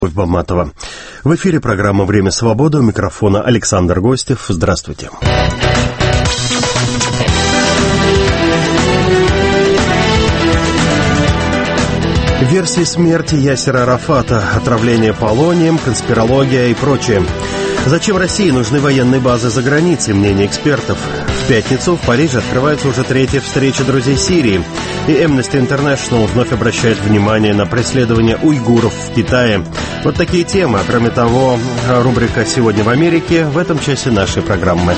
Баматова. В эфире программа «Время свободы». У микрофона Александр Гостев. Здравствуйте. Версии смерти Ясера Арафата, отравление полонием, конспирология и прочее. Зачем России нужны военные базы за границей, мнение экспертов? В пятницу в Париже открывается уже третья встреча друзей Сирии. И Amnesty International вновь обращает внимание на преследование уйгуров в Китае. Вот такие темы. А кроме того, рубрика «Сегодня в Америке» в этом часе нашей программы.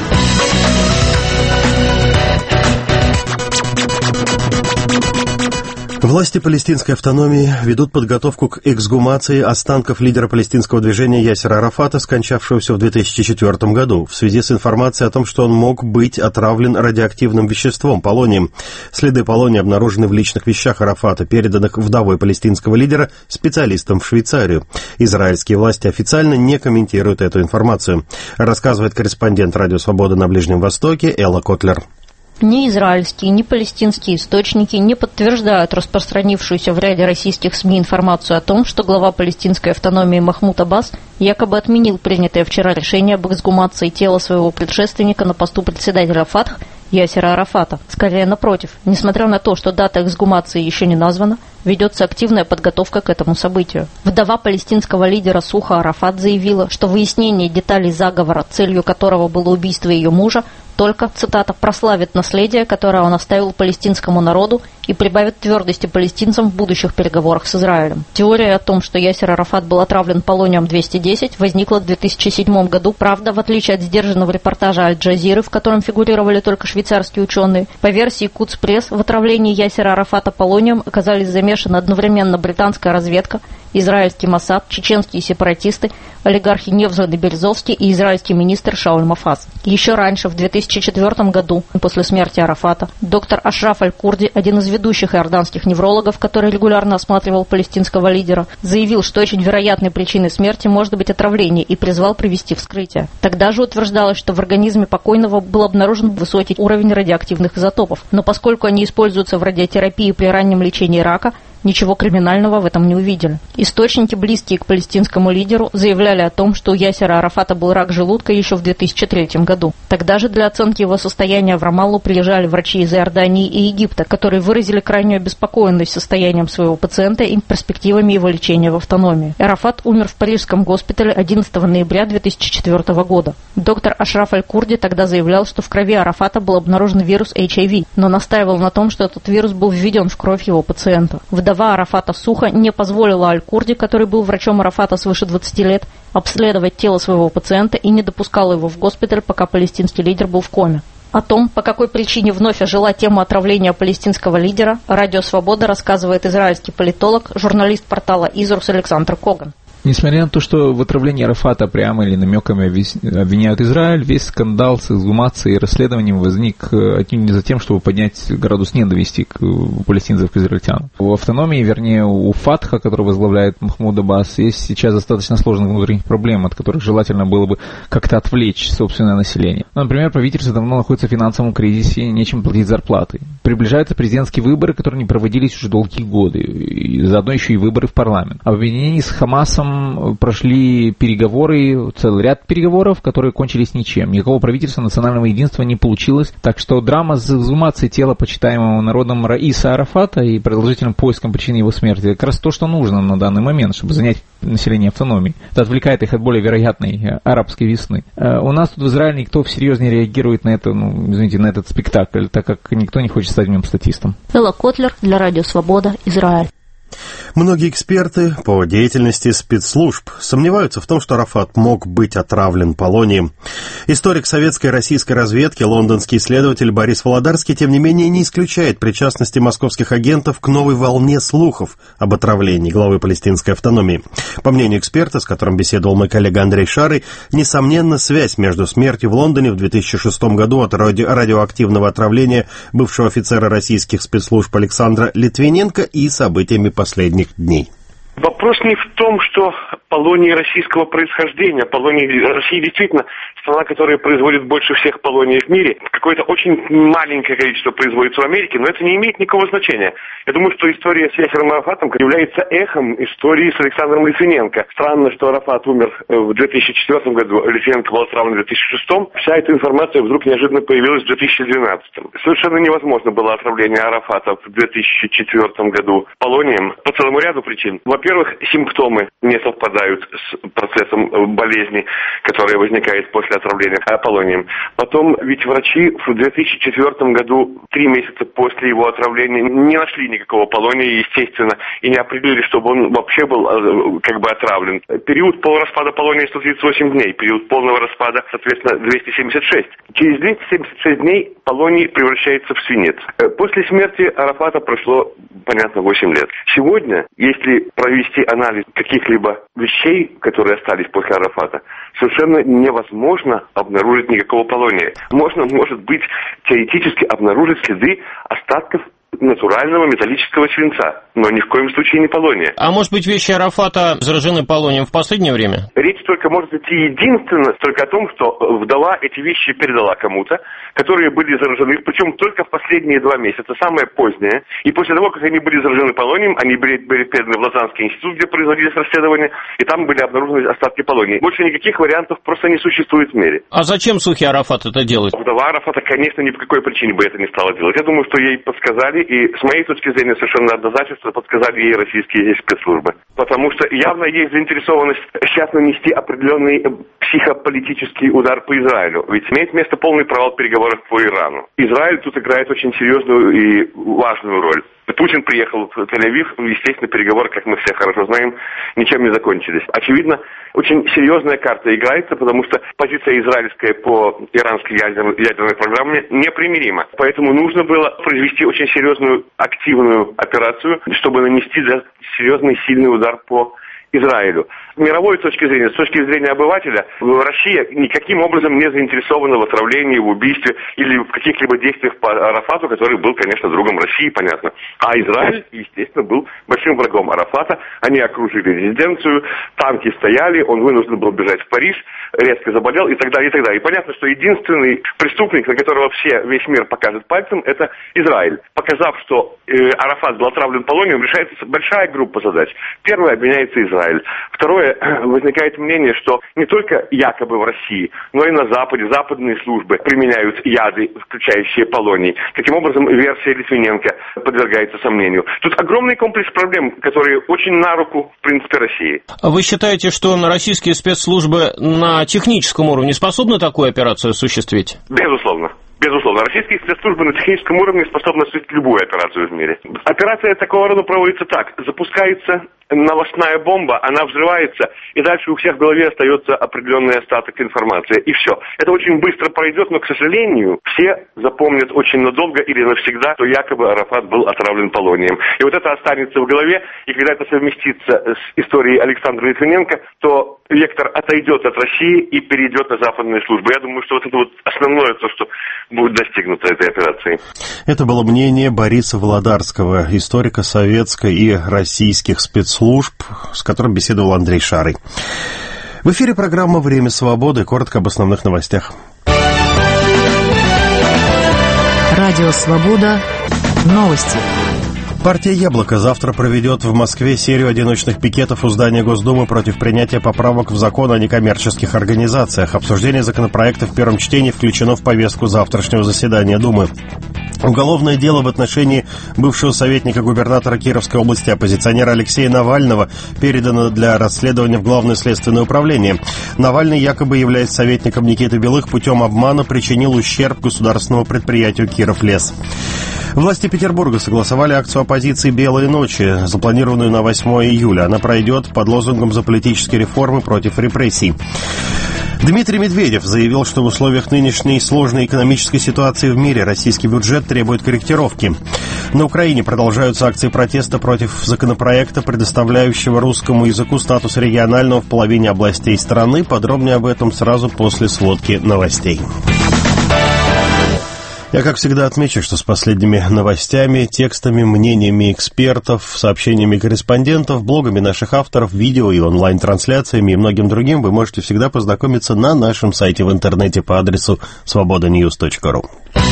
Власти палестинской автономии ведут подготовку к эксгумации останков лидера палестинского движения Ясера Арафата, скончавшегося в 2004 году, в связи с информацией о том, что он мог быть отравлен радиоактивным веществом, полонием. Следы полония обнаружены в личных вещах Арафата, переданных вдовой палестинского лидера специалистам в Швейцарию. Израильские власти официально не комментируют эту информацию, рассказывает корреспондент Радио Свобода на Ближнем Востоке Элла Котлер. Ни израильские, ни палестинские источники не подтверждают распространившуюся в ряде российских СМИ информацию о том, что глава палестинской автономии Махмуд Аббас якобы отменил принятое вчера решение об эксгумации тела своего предшественника на посту председателя ФАТХ Ясера Арафата. Скорее, напротив, несмотря на то, что дата эксгумации еще не названа, ведется активная подготовка к этому событию. Вдова палестинского лидера Суха Арафат заявила, что выяснение деталей заговора, целью которого было убийство ее мужа, только, цитата, «прославит наследие, которое он оставил палестинскому народу и прибавит твердости палестинцам в будущих переговорах с Израилем». Теория о том, что Ясер Арафат был отравлен полонием-210, возникла в 2007 году. Правда, в отличие от сдержанного репортажа Аль-Джазиры, в котором фигурировали только швейцарские ученые, по версии Кудс Пресс, в отравлении Ясера Арафата полонием оказались замешаны одновременно британская разведка, израильский Моссад, чеченские сепаратисты, олигархи Невзоров и Березовский и израильский министр Шауль Мафаз. Еще раньше, в 2004 году, после смерти Арафата, доктор Ашраф Аль-Курди, один из ведущих иорданских неврологов, который регулярно осматривал палестинского лидера, заявил, что очень вероятной причиной смерти может быть отравление, и призвал провести вскрытие. Тогда же утверждалось, что в организме покойного был обнаружен высокий уровень радиоактивных изотопов, но поскольку они используются в радиотерапии при раннем лечении рака, ничего криминального в этом не увидели. Источники, близкие к палестинскому лидеру, заявляли о том, что у Ясера Арафата был рак желудка еще в 2003 году. Тогда же для оценки его состояния в Рамаллу приезжали врачи из Иордании и Египта, которые выразили крайнюю обеспокоенность состоянием своего пациента и перспективами его лечения в автономии. Арафат умер в парижском госпитале 11 ноября 2004 года. Доктор Ашраф Аль-Курди тогда заявлял, что в крови Арафата был обнаружен вирус HIV, но настаивал на том, что этот вирус был введен в кровь его пациента. Вдова Арафата Суха не позволила Аль-Курди, который был врачом Арафата свыше 20 лет, обследовать тело своего пациента и не допускала его в госпиталь, пока палестинский лидер был в коме. О том, по какой причине вновь ожила тема отравления палестинского лидера, Радио Свобода рассказывает израильский политолог, журналист портала Изрус Александр Коган. Несмотря на то, что в отравлении Арафата прямо или намеками обвиняют Израиль, весь скандал с эксгумацией и расследованием возник отнюдь не за тем, чтобы поднять градус ненависти к палестинцев к израильтянам. В автономии, вернее, у ФАТХа, который возглавляет Махмуд Аббас, есть сейчас достаточно сложных внутренних проблем, от которых желательно было бы как-то отвлечь собственное население. Например, правительство давно находится в финансовом кризисе, нечем платить зарплаты. Приближаются президентские выборы, которые не проводились уже долгие годы, и заодно еще и выборы в парламент. Об объединении с Хамасом прошли переговоры, целый ряд переговоров, которые кончились ничем. Никакого правительства национального единства не получилось. Так что драма с эксгумацией тела почитаемого народом Раиса Арафата и продолжительным поиском причины его смерти как раз то, что нужно на данный момент, чтобы занять население автономии. Это отвлекает их от более вероятной арабской весны. У нас тут в Израиле никто всерьез не реагирует на это, на этот спектакль, так как никто не хочет стать в нем статистом. Элла Котлер для Радио Свобода, Израиль. Многие эксперты по деятельности спецслужб сомневаются в том, что Арафат мог быть отравлен полонием. Историк советской и российской разведки, лондонский исследователь Борис Володарский, тем не менее, не исключает причастности московских агентов к новой волне слухов об отравлении главы палестинской автономии. По мнению эксперта, с которым беседовал мой коллега Андрей Шарый, несомненно, связь между смертью в Лондоне в 2006 году от радиоактивного отравления бывшего офицера российских спецслужб Александра Литвиненко и событиями последних дней. Вопрос не в том, что полонии российского происхождения. Россия действительно страна, которая производит больше всех полоний в мире. Какое-то очень маленькое количество производится в Америке, но это не имеет никакого значения. Я думаю, что история с Ясером Арафатом является эхом истории с Александром Литвиненко. Странно, что Арафат умер в 2004 году, Литвиненко был отравлен в 2006. Вся эта информация вдруг неожиданно появилась в 2012. Совершенно невозможно было отравление Арафата в 2004 году полонием по целому ряду причин. Во-первых, симптомы не совпадают с процессом болезни, которая возникает после отравления полонием. Потом, ведь врачи в 2004 году, 3 месяца после его отравления, не нашли никакого полония, естественно, и не определили, чтобы он вообще был отравлен. Период полураспада полония 138 дней, период полного распада, соответственно, 276. Через 276 дней полоний превращается в свинец. После смерти Арафата прошло, понятно, 8 лет. Сегодня, если провести анализ каких-либо вещей, которые остались после Арафата, совершенно невозможно обнаружить никакого полония. Можно, может быть, теоретически обнаружить следы остатков натурального металлического свинца, но ни в коем случае не полония. А может быть, вещи Арафата заражены полонием в последнее время? Речь только может идти единственно только о том, что вдова эти вещи передала кому-то, которые были заражены, причем только в последние 2 месяца, самое позднее. И после того, как они были заражены полонием, они были переданы в Лозаннский институт, где производились расследования, и там были обнаружены остатки полония. Больше никаких вариантов просто не существует в мире. А зачем Сухи Арафат это делает? Вдова Арафата, конечно, ни по какой причине бы это не стала делать. Я думаю, что ей подсказали, и с моей точки зрения совершенно однозначно подсказали ей российские спецслужбы. Потому что явно есть заинтересованность сейчас нанести определенный психополитический удар по Израилю. Ведь имеет место полный провал переговоров по Ирану. Израиль тут играет очень серьезную и важную роль. Путин приехал в Тель-Авив, естественно, переговоры, как мы все хорошо знаем, ничем не закончились. Очевидно, очень серьезная карта играется, потому что позиция израильская по иранской ядерной программе непримирима. Поэтому нужно было произвести очень серьезную активную операцию, чтобы нанести серьезный сильный удар по Израилю. С мировой точки зрения, с точки зрения обывателя, Россия никаким образом не заинтересована в отравлении, в убийстве или в каких-либо действиях по Арафату, который был, конечно, другом России, понятно. А Израиль, естественно, был большим врагом Арафата. Они окружили резиденцию, танки стояли, он вынужден был бежать в Париж, резко заболел и так далее, и так далее. И понятно, что единственный преступник, на которого весь мир покажет пальцем, это Израиль. Показав, что Арафат был отравлен полонием, решается большая группа задач. Первое, обвиняется Израиль. Второе, возникает мнение, что не только якобы в России, но и на Западе западные службы применяют яды, включающие полоний. Таким образом, версия Литвиненко подвергается сомнению. Тут огромный комплекс проблем, которые очень на руку, в принципе, России. Вы считаете, что российские спецслужбы на техническом уровне способны такую операцию осуществить? Безусловно. Безусловно, российские спецслужбы на техническом уровне способны осуществить любую операцию в мире. Операция такого рода проводится так. Запускается новостная бомба, она взрывается, и дальше у всех в голове остается определенный остаток информации. И все. Это очень быстро пройдет, но, к сожалению, все запомнят очень надолго или навсегда, что якобы Арафат был отравлен полонием. И вот это останется в голове, и когда это совместится с историей Александра Литвиненко, то вектор отойдет от России и перейдет на западные службы. Я думаю, что вот это вот основное то, что будет достигнуто этой операцией. Это было мнение Бориса Володарского, историка советской и российских спецслужб, с которым беседовал Андрей Шарый. В эфире программа «Время свободы». Коротко об основных новостях. Радио «Свобода». Новости. Партия «Яблоко» завтра проведет в Москве серию одиночных пикетов у здания Госдумы против принятия поправок в закон о некоммерческих организациях. Обсуждение законопроекта в первом чтении включено в повестку завтрашнего заседания Думы. Уголовное дело в отношении бывшего советника губернатора Кировской области оппозиционера Алексея Навального передано для расследования в Главное следственное управление. Навальный, якобы являясь советником Никиты Белых, путем обмана причинил ущерб государственному предприятию «Кировлес». Власти Петербурга согласовали акцию оппозиции «Белые ночи», запланированную на 8 июля. Она пройдет под лозунгом «За политические реформы против репрессий». Дмитрий Медведев заявил, что в условиях нынешней сложной экономической ситуации в мире российский бюджет требует корректировки. На Украине продолжаются акции протеста против законопроекта, предоставляющего русскому языку статус регионального в половине областей страны. Подробнее об этом сразу после сводки новостей. Я, как всегда, отмечу, что с последними новостями, текстами, мнениями экспертов, сообщениями корреспондентов, блогами наших авторов, видео и онлайн-трансляциями и многим другим вы можете всегда познакомиться на нашем сайте в интернете по адресу svobodanews.ru.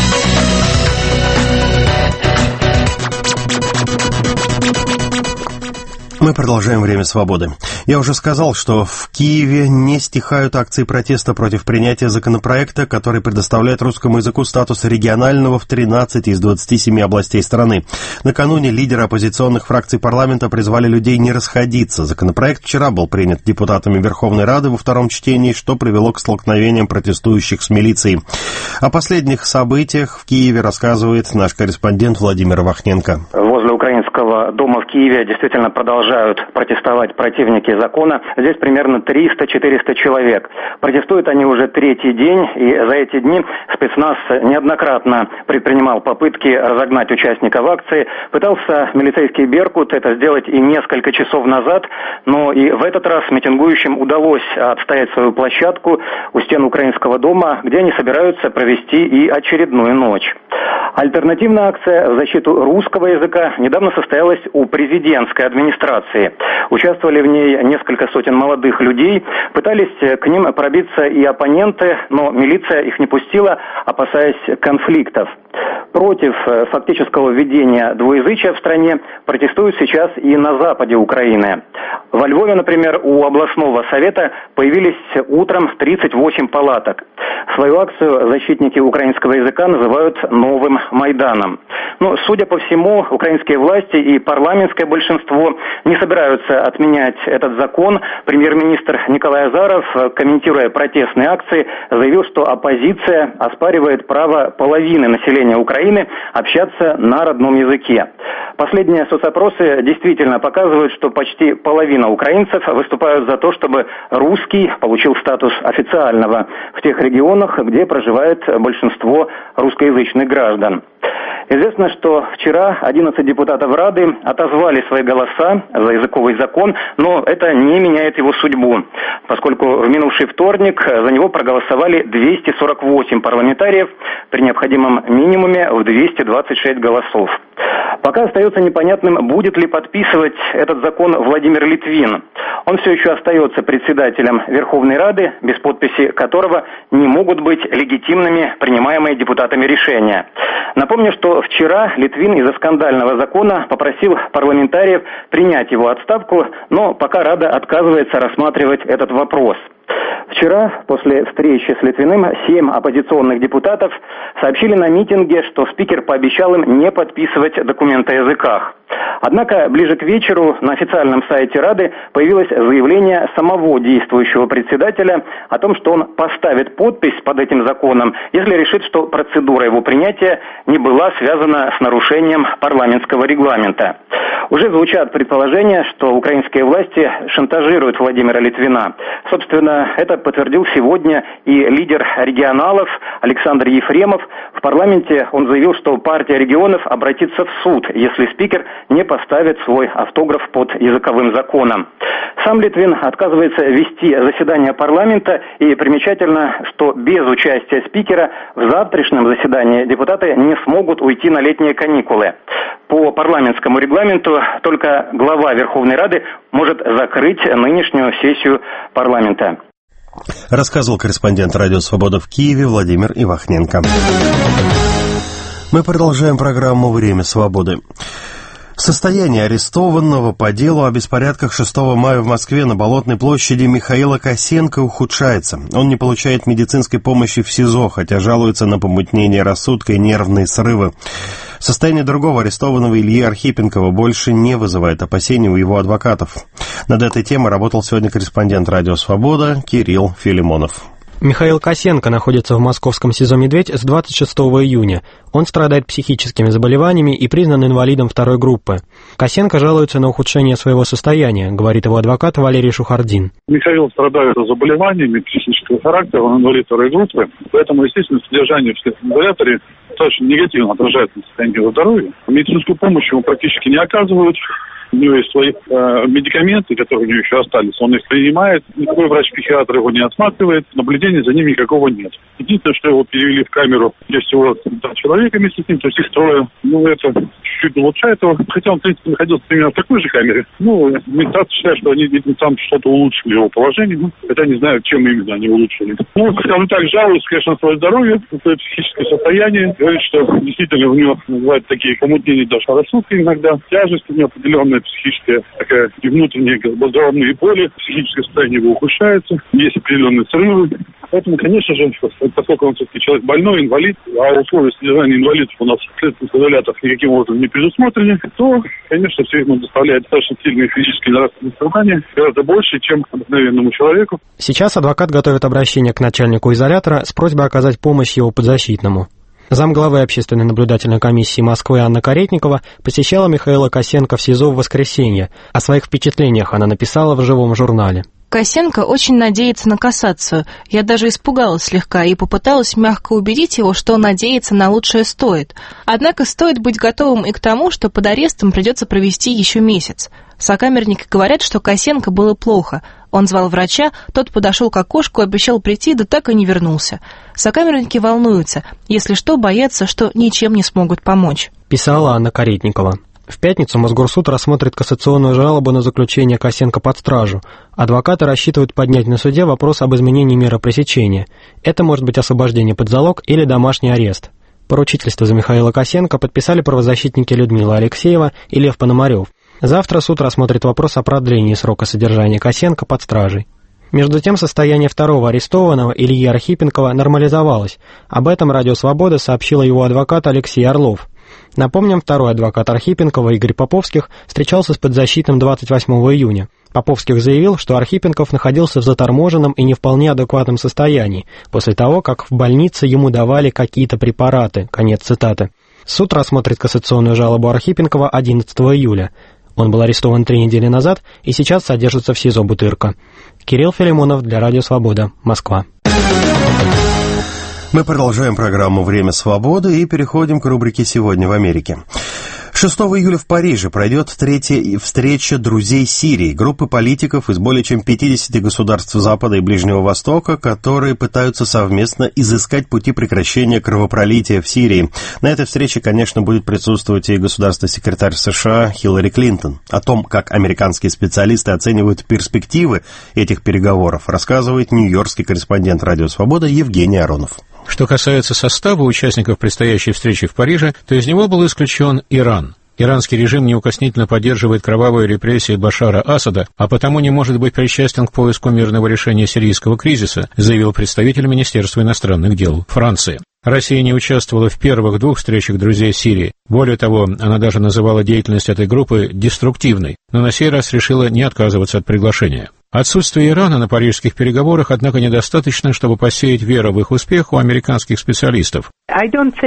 Мы продолжаем «Время свободы». Я уже сказал, что в Киеве не стихают акции протеста против принятия законопроекта, который предоставляет русскому языку статус регионального в 13 из 27 областей страны. Накануне лидеры оппозиционных фракций парламента призвали людей не расходиться. Законопроект вчера был принят депутатами Верховной Рады во втором чтении, что привело к столкновениям протестующих с милицией. О последних событиях в Киеве рассказывает наш корреспондент Владимир Вахненко. Возле Украинского дома в Киеве действительно продолжают протестовать противники закона. Здесь примерно 300-400 человек. Протестуют они уже третий день, и за эти дни спецназ неоднократно предпринимал попытки разогнать участников акции. Пытался милицейский «Беркут» это сделать и несколько часов назад, но и в этот раз митингующим удалось отстоять свою площадку у стен Украинского дома, где они собираются провести и очередную ночь. Альтернативная акция в защиту русского языка недавно состоялась у президентской администрации. Участвовали в ней несколько сотен молодых людей. Пытались к ним пробиться и оппоненты, но милиция их не пустила, опасаясь конфликтов. Против фактического введения двуязычия в стране протестуют сейчас и на западе Украины. Во Львове, например, у областного совета появились утром 38 палаток. Свою акцию защитники украинского языка называют «Новым Майданом». Но, судя по всему, украинские власти и парламентское большинство не собираются отменять этот закон. Премьер-министр Николай Азаров, комментируя протестные акции, заявил, что оппозиция оспаривает право половины населения Украины общаться на родном языке. Последние соцопросы действительно показывают, что почти половина украинцев выступают за то, чтобы русский получил статус официального в тех регионах, где проживает большинство русскоязычных граждан. Известно, что вчера 11 депутатов Рады отозвали свои голоса за языковый закон, но это не меняет его судьбу, поскольку в минувший вторник за него проголосовали 248 парламентариев при необходимом минимуме в 226 голосов. Пока остается непонятным, будет ли подписывать этот закон Владимир Литвин. Он все еще остается председателем Верховной Рады, без подписи которого не могут быть легитимными принимаемые депутатами решения. Напомню, что вчера Литвин из-за скандального закона попросил парламентариев принять его отставку, но пока Рада отказывается рассматривать этот вопрос. Вчера, после встречи с Литвиным, 7 оппозиционных депутатов сообщили на митинге, что спикер пообещал им не подписывать документы о языках. Однако ближе к вечеру на официальном сайте Рады появилось заявление самого действующего председателя о том, что он поставит подпись под этим законом, если решит, что процедура его принятия не была связана с нарушением парламентского регламента. Уже звучат предположения, что украинские власти шантажируют Владимира Литвина. Собственно, это подтвердил сегодня и лидер регионалов Александр Ефремов. В парламенте он заявил, что партия регионов обратится в суд, если спикер не поставит свой автограф под языковым законом. Сам Литвин отказывается вести заседание парламента, и примечательно, что без участия спикера в завтрашнем заседании депутаты не смогут уйти на летние каникулы. По парламентскому регламенту только глава Верховной Рады может закрыть нынешнюю сессию парламента. Рассказывал корреспондент «Радио Свобода» в Киеве Владимир Ивахненко. Мы продолжаем программу «Время свободы». Состояние арестованного по делу о беспорядках 6 мая в Москве на Болотной площади Михаила Косенко ухудшается. Он не получает медицинской помощи в СИЗО, хотя жалуется на помутнение рассудка и нервные срывы. Состояние другого арестованного Ильи Архипенкова больше не вызывает опасений у его адвокатов. Над этой темой работал сегодня корреспондент «Радио Свобода» Кирилл Филимонов. Михаил Косенко находится в московском СИЗО «Медведь» с 26 июня. Он страдает психическими заболеваниями и признан инвалидом второй группы. Косенко жалуется на ухудшение своего состояния, говорит его адвокат Валерий Шухардин. Михаил страдает заболеваниями психического характера, он инвалид второй группы, поэтому, естественно, содержание в изоляторе очень негативно отражается на состоянии его здоровья. Медицинскую помощь ему практически не оказывают. У него есть свои медикаменты, которые у него еще остались. Он их принимает. Никакой врач-психиатр его не осматривает. Наблюдения за ним никакого нет. Единственное, что его перевели в камеру, где всего 2 человека вместе с ним, то есть их 3. Это чуть-чуть улучшает его. Хотя он, в принципе, находился примерно в такой же камере. Администрация считает, что они, видимо, там что-то улучшили его положение. Хотя не знаю, чем именно они улучшили. Скажем так, жалуется, конечно, на свое здоровье, на свое психическое состояние. Говорит, что действительно у него называют такие помутнения даже рассудка иногда. Тяжесть у него определенная психическая, такая и внутренняя головные боли. Психическое состояние его ухудшается. Есть определенные срывы. Поэтому, конечно же, поскольку он все-таки человек больной, инвалид, а условия содержания инвалидов у нас в следственных изоляторах никаким образом не предусмотрены, то, конечно, все ему доставляет достаточно сильные физические и нравственные страдания, гораздо больше, чем обыкновенному человеку. Сейчас адвокат готовит обращение к начальнику изолятора с просьбой оказать помощь его подзащитному. Замглавы общественной наблюдательной комиссии Москвы Анна Каретникова посещала Михаила Косенко в СИЗО в воскресенье. О своих впечатлениях она написала в живом журнале. Косенко очень надеется на кассацию. Я даже испугалась слегка и попыталась мягко убедить его, что надеяться на лучшее стоит. Однако стоит быть готовым и к тому, что под арестом придется провести еще месяц. Сокамерники говорят, что Косенко было плохо. Он звал врача, тот подошел к окошку, обещал прийти, да так и не вернулся. Сокамерники волнуются, если что, боятся, что ничем не смогут помочь. Писала Анна Каретникова. В пятницу Мосгорсуд рассмотрит кассационную жалобу на заключение Косенко под стражу. Адвокаты рассчитывают поднять на суде вопрос об изменении меры пресечения. Это может быть освобождение под залог или домашний арест. Поручительство за Михаила Косенко подписали правозащитники Людмила Алексеева и Лев Пономарев. Завтра суд рассмотрит вопрос о продлении срока содержания Косенко под стражей. Между тем, состояние второго арестованного, Ильи Архипенкова, нормализовалось. Об этом «Радио Свобода» сообщил его адвокат Алексей Орлов. Напомним, второй адвокат Архипенкова, Игорь Поповских, встречался с подзащитным 28 июня. Поповских заявил, что Архипенков находился в заторможенном и не вполне адекватном состоянии, после того, как в больнице ему давали какие-то препараты. Конец цитаты. Суд рассмотрит кассационную жалобу Архипенкова 11 июля. Он был арестован 3 недели назад и сейчас содержится в СИЗО Бутырка. Кирилл Филимонов для «Радио Свобода», Москва. Мы продолжаем программу «Время свободы» и переходим к рубрике «Сегодня в Америке». 6 июля в Париже пройдет 3-я встреча друзей Сирии, группы политиков из более чем 50 государств Запада и Ближнего Востока, которые пытаются совместно изыскать пути прекращения кровопролития в Сирии. На этой встрече, конечно, будет присутствовать и государственный секретарь США Хиллари Клинтон. О том, как американские специалисты оценивают перспективы этих переговоров, рассказывает нью-йоркский корреспондент «Радио Свобода» Евгений Аронов. Что касается состава участников предстоящей встречи в Париже, то из него был исключен Иран. Иранский режим неукоснительно поддерживает кровавые репрессии Башара Асада, а потому не может быть причастен к поиску мирного решения сирийского кризиса, заявил представитель Министерства иностранных дел Франции. Россия не участвовала в первых 2 встречах друзей Сирии. Более того, она даже называла деятельность этой группы деструктивной, но на сей раз решила не отказываться от приглашения. Отсутствие Ирана на парижских переговорах, однако, недостаточно, чтобы посеять веру в их успех у американских специалистов. На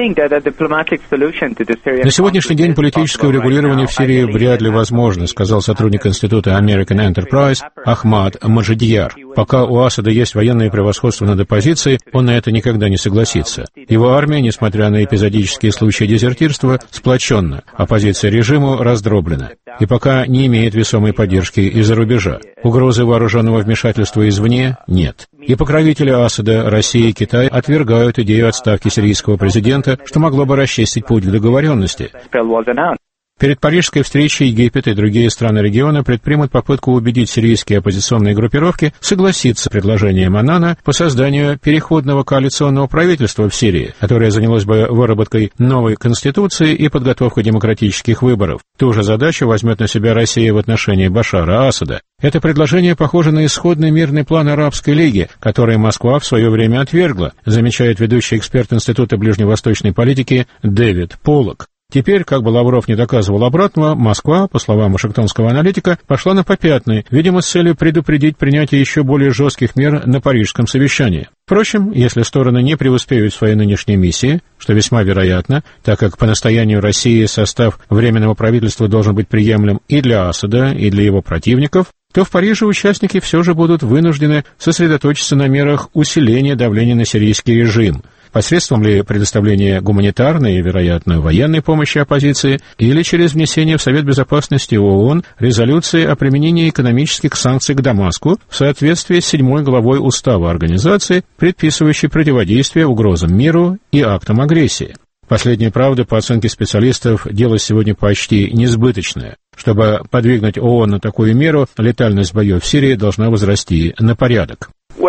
сегодняшний день политическое урегулирование в Сирии вряд ли возможно, сказал сотрудник Института American Enterprise Ахмад Маджидьяр. Пока у Асада есть военное превосходство над оппозицией, он на это никогда не согласится. Его армия, несмотря на эпизодические случаи дезертирства, сплоченна, оппозиция режиму раздроблена и пока не имеет весомой поддержки из-за рубежа. Угрозы вооруженного вмешательства извне нет. И покровители Асада, Россия и Китай отвергают идею отставки сирийского президента, что могло бы расчистить путь к договоренности. Перед парижской встречей Египет и другие страны региона предпримут попытку убедить сирийские оппозиционные группировки согласиться с предложением Аннана по созданию переходного коалиционного правительства в Сирии, которое занялось бы выработкой новой конституции и подготовкой демократических выборов. Ту же задачу возьмет на себя Россия в отношении Башара Асада. Это предложение похоже на исходный мирный план Арабской лиги, который Москва в свое время отвергла, замечает ведущий эксперт Института ближневосточной политики Дэвид Поллок. Теперь, как бы Лавров не доказывал обратного, Москва, по словам вашингтонского аналитика, пошла на попятные, видимо, с целью предупредить принятие еще более жестких мер на парижском совещании. Впрочем, если стороны не преуспеют в своей нынешней миссии, что весьма вероятно, так как по настоянию России состав Временного правительства должен быть приемлем и для Асада, и для его противников, то в Париже участники все же будут вынуждены сосредоточиться на мерах усиления давления на сирийский режим. посредством ли предоставления гуманитарной и, вероятно, военной помощи оппозиции, или через внесение в Совет Безопасности ООН резолюции о применении экономических санкций к Дамаску в соответствии с 7 главой Устава организации, предписывающей противодействие угрозам миру и актам агрессии. Последняя правда, по оценке специалистов, дело сегодня почти несбыточное. Чтобы подвигнуть ООН на такую меру, летальность боев в Сирии должна возрасти на порядок.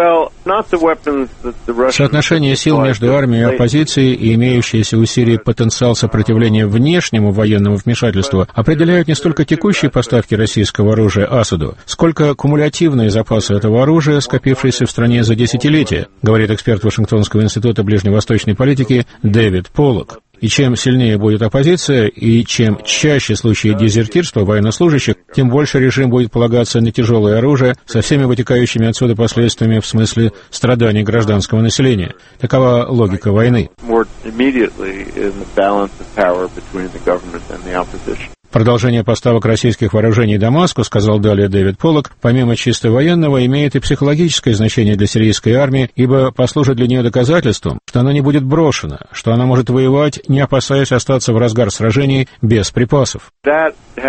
Соотношение сил между армией и оппозицией и имеющийся у Сирии потенциал сопротивления внешнему военному вмешательству определяют не столько текущие поставки российского оружия Асаду, сколько кумулятивные запасы этого оружия, скопившиеся в стране за десятилетия, говорит эксперт Вашингтонского института ближневосточной политики Дэвид Поллок. И чем сильнее будет оппозиция, и чем чаще случаи дезертирства военнослужащих, тем больше режим будет полагаться на тяжелое оружие со всеми вытекающими отсюда последствиями в смысле страданий гражданского населения. Такова логика войны. Продолжение поставок российских вооружений Дамаску, сказал далее Дэвид Поллок, помимо чисто военного, имеет и психологическое значение для сирийской армии, ибо послужит для нее доказательством, что она не будет брошена, что она может воевать, не опасаясь остаться в разгар сражений без припасов. В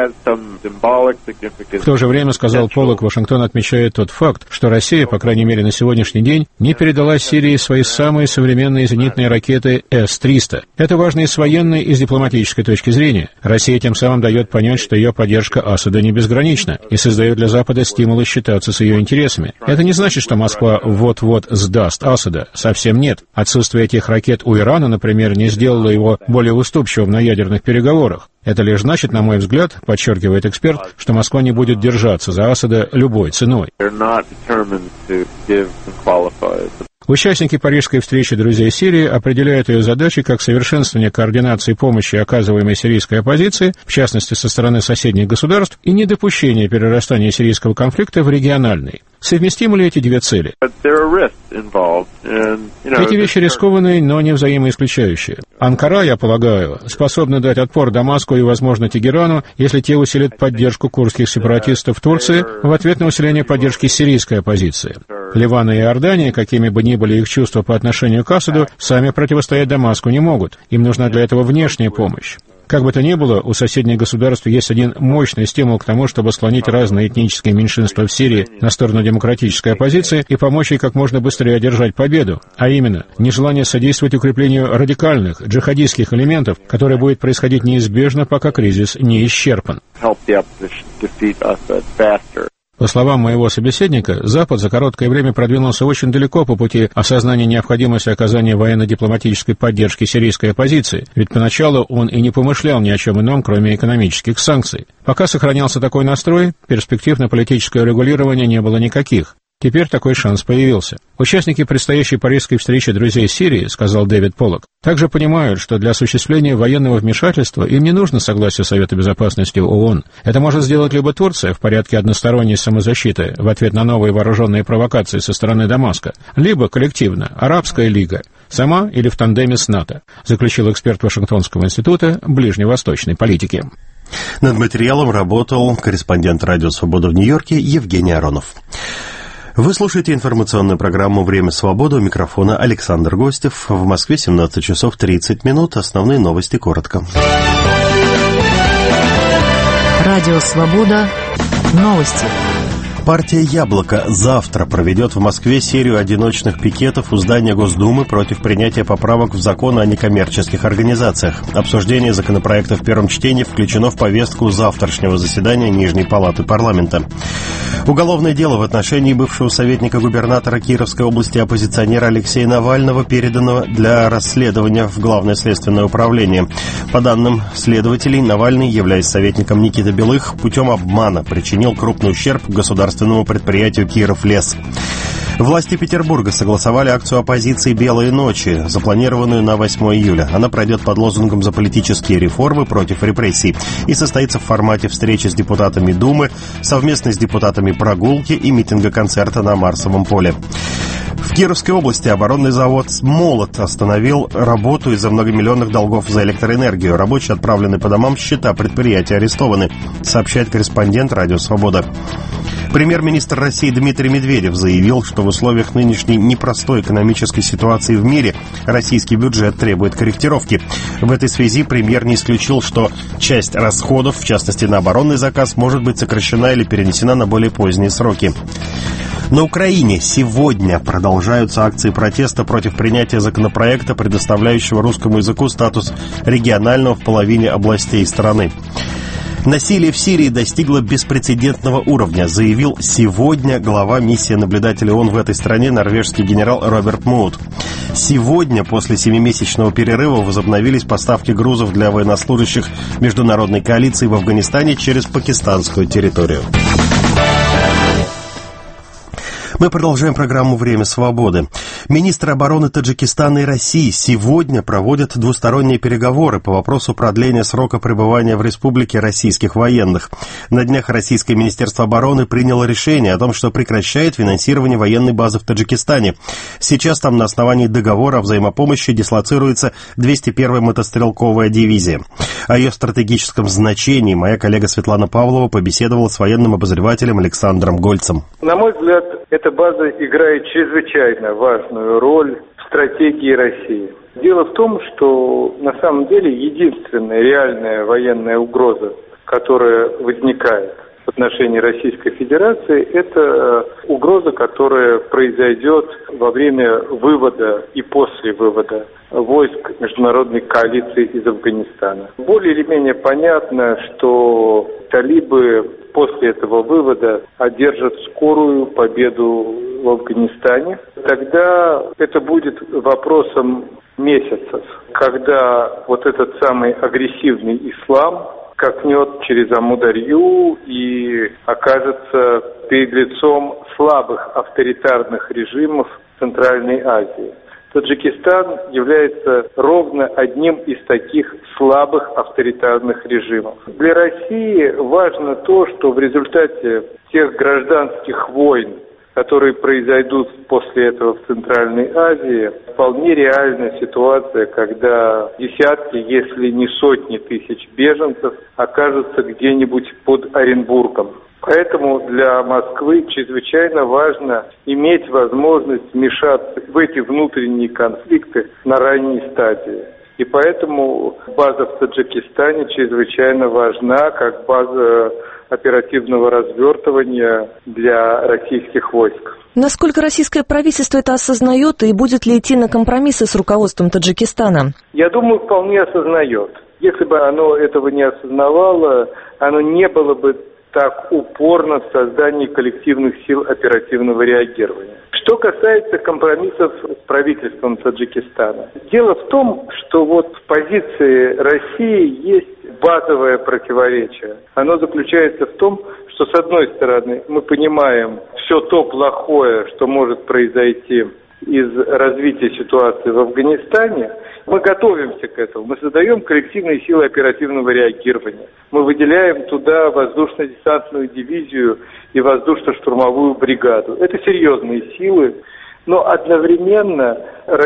то же время, сказал Поллок, Вашингтон отмечает тот факт, что Россия, по крайней мере на сегодняшний день, не передала Сирии свои самые современные зенитные ракеты С-300. Это важно и с военной, и с дипломатической точки зрения. Россия тем самым дает понять, что ее поддержка Асада не безгранична и создает для Запада стимулы считаться с ее интересами. Это не значит, что Москва вот-вот сдаст Асада. Совсем нет. Отсутствие этих ракет у Ирана, например, не сделало его более уступчивым на ядерных переговорах. Это лишь значит, на мой взгляд, подчеркивает эксперт, что Москва не будет держаться за Асада любой ценой. Участники парижской встречи «Друзей Сирии» определяют ее задачи как совершенствование координации помощи, оказываемой сирийской оппозиции, в частности, со стороны соседних государств, и недопущение перерастания сирийского конфликта в региональный. Совместимы ли эти две цели? Эти вещи рискованные, но не взаимоисключающие. Анкара, я полагаю, способна дать отпор Дамаску и, возможно, Тегерану, если те усилят поддержку курдских сепаратистов в Турции в ответ на усиление поддержки сирийской оппозиции. Ливан и Иордания, какими бы ни были их чувства по отношению к Асаду, сами противостоять Дамаску не могут. Им нужна для этого внешняя помощь. Как бы то ни было, у соседних государств есть один мощный стимул к тому, чтобы склонить разные этнические меньшинства в Сирии на сторону демократической оппозиции и помочь ей как можно быстрее одержать победу, а именно нежелание содействовать укреплению радикальных, джихадистских элементов, которое будет происходить неизбежно, пока кризис не исчерпан. По словам моего собеседника, Запад за короткое время продвинулся очень далеко по пути осознания необходимости оказания военно-дипломатической поддержки сирийской оппозиции, ведь поначалу он и не помышлял ни о чем ином, кроме экономических санкций. Пока сохранялся такой настрой, перспектив на политическое регулирование не было никаких. Теперь такой шанс появился. Участники предстоящей парижской встречи «Друзей Сирии», сказал Дэвид Поллок, также понимают, что для осуществления военного вмешательства им не нужно согласие Совета Безопасности ООН. Это может сделать либо Турция в порядке односторонней самозащиты в ответ на новые вооруженные провокации со стороны Дамаска, либо коллективно Арабская лига, сама или в тандеме с НАТО, заключил эксперт Вашингтонского института ближневосточной политики. Над материалом работал корреспондент «Радио Свобода» в Нью-Йорке Евгений Аронов. Вы слушаете информационную программу «Время свободы». У микрофона Александр Гостев. В Москве 17 часов 30 минут. Основные новости коротко. Радио «Свобода». Новости. Партия «Яблоко» завтра проведет в Москве серию одиночных пикетов у здания Госдумы против принятия поправок в закон о некоммерческих организациях. Обсуждение законопроекта в первом чтении включено в повестку завтрашнего заседания Нижней палаты парламента. Уголовное дело в отношении бывшего советника губернатора Кировской области оппозиционера Алексея Навального передано для расследования в Главное следственное управление. По данным следователей, Навальный, являясь советником Никиты Белых, путем обмана причинил крупный ущерб государственному предприятию «Кировлес». Власти Петербурга согласовали акцию оппозиции «Белые ночи», запланированную на 8 июля. Она пройдет под лозунгом «За политические реформы против репрессий» и состоится в формате встречи с депутатами Думы, совместно с депутатами прогулки и митинга-концерта на Марсовом поле. В Кировской области оборонный завод «Молот» остановил работу из-за многомиллионных долгов за электроэнергию. Рабочие отправлены по домам, счета предприятия арестованы, сообщает корреспондент «Радио Свобода». Премьер-министр России Дмитрий Медведев заявил, что в условиях нынешней непростой экономической ситуации в мире российский бюджет требует корректировки. В этой связи премьер не исключил, что часть расходов, в частности на оборонный заказ, может быть сокращена или перенесена на более поздние сроки. На Украине сегодня продолжаются акции протеста против принятия законопроекта, предоставляющего русскому языку статус регионального в половине областей страны. Насилие в Сирии достигло беспрецедентного уровня, заявил сегодня глава миссии наблюдателей ООН в этой стране, норвежский генерал Роберт Муд. Сегодня, после 7-месячного перерыва, возобновились поставки грузов для военнослужащих международной коалиции в Афганистане через пакистанскую территорию. Мы продолжаем программу «Время свободы». Министры обороны Таджикистана и России сегодня проводят двусторонние переговоры по вопросу продления срока пребывания в республике российских военных. На днях Российское Министерство обороны приняло решение о том, что прекращает финансирование военной базы в Таджикистане. Сейчас там на основании договора о взаимопомощи дислоцируется 201-я мотострелковая дивизия. О ее стратегическом значении моя коллега Светлана Павлова побеседовала с военным обозревателем Александром Гольцем. На мой взгляд, эта база играет чрезвычайно важную роль в стратегии России. Дело в том, что на самом деле единственная реальная военная угроза, которая возникает в отношении Российской Федерации, это угроза, которая произойдет во время вывода и после вывода войск международной коалиции из Афганистана. Более или менее понятно, что талибы после этого вывода одержат скорую победу в Афганистане. Тогда это будет вопросом месяцев, когда вот этот самый агрессивный ислам скакнет через Амударью и окажется перед лицом слабых авторитарных режимов Центральной Азии. Таджикистан является ровно одним из таких слабых авторитарных режимов. Для России важно то, что в результате тех гражданских войн, которые произойдут после этого в Центральной Азии, вполне реальная ситуация, когда десятки, если не сотни тысяч беженцев окажутся где-нибудь под Оренбургом. Поэтому для Москвы чрезвычайно важно иметь возможность вмешаться в эти внутренние конфликты на ранней стадии. И поэтому база в Таджикистане чрезвычайно важна как база оперативного развертывания для российских войск. Насколько российское правительство это осознает и будет ли идти на компромиссы с руководством Таджикистана? Я думаю, вполне осознает. Если бы оно этого не осознавало, оно не было бы так упорно в создании коллективных сил оперативного реагирования. Что касается компромиссов с правительством Таджикистана. Дело в том, что вот в позиции России есть базовое противоречие. Оно заключается в том, что с одной стороны мы понимаем все то плохое, что может произойти из развития ситуации в Афганистане, мы готовимся к этому. Мы создаем коллективные силы оперативного реагирования. Мы выделяем туда воздушно-десантную дивизию и воздушно-штурмовую бригаду. Это серьезные силы. Но одновременно